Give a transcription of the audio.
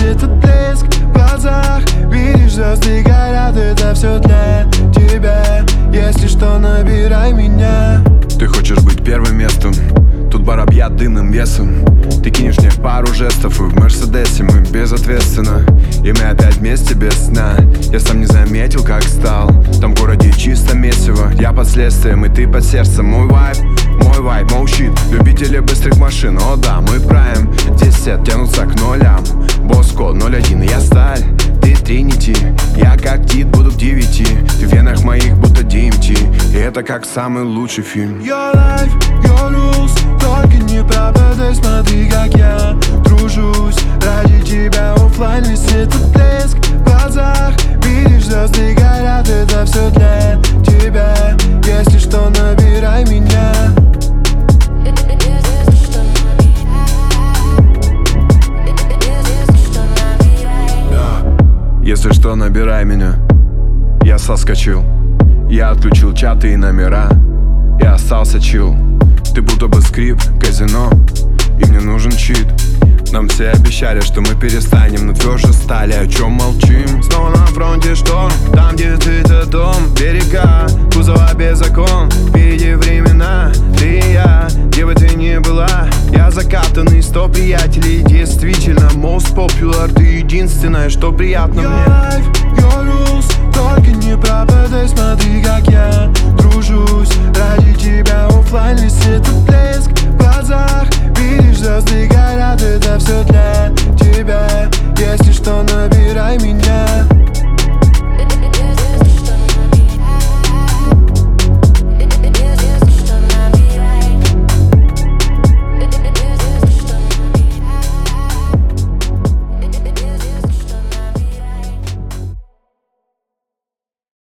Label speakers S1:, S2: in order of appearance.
S1: этот блеск в глазах. Видишь, звезды горят, это все для тебя. Если что, набирай меня.
S2: Ты хочешь быть первым местом, тут бар объят дымным весом. Ты кинешь мне пару жестов, и в Мерседесе мы безответственно. И мы опять вместе без сна. Я сам не заметил, как стал. Там в городе чисто месиво. Я под следствием, и ты под сердцем. Мой вайб, молчит. Любители быстрых машин, о да, мы прайм. 10 тянутся к нулям. Боско 01, я сталь. Ты Тринити, я как Тит, буду к 9. Ты в венах моих будто DMT. И это как самый лучший фильм.
S1: Your life, your rules. Только не пропадай, смотри, как я тружусь ради тебя. Оффлайн весь этот блеск в глазах. Видишь, звезды горят, это все для тебя. Если что, набирай меня.
S2: Если что, набирай меня. Я соскочил. Я отключил чаты и номера. Я остался чил. Ты будто бы скрип, казино. И мне нужен чит. Нам все обещали, что мы перестанем, но тверже стали. О чем молчим? Снова на фронте шторм. Там, где ты-то дом, берега, кузова без закон. Впереди времена, ты и я, где бы ты ни была. Я закатанный, 100 приятелей. Действительно, most popular. Ты единственное, что приятно мне.
S1: Your life, your rules. Только не пропадай, смотри, как я дружусь ради тебя. Оффлайн весь этот блеск в глазах. Видишь, звезды горят, это все для тебя. Если что, набирай меня.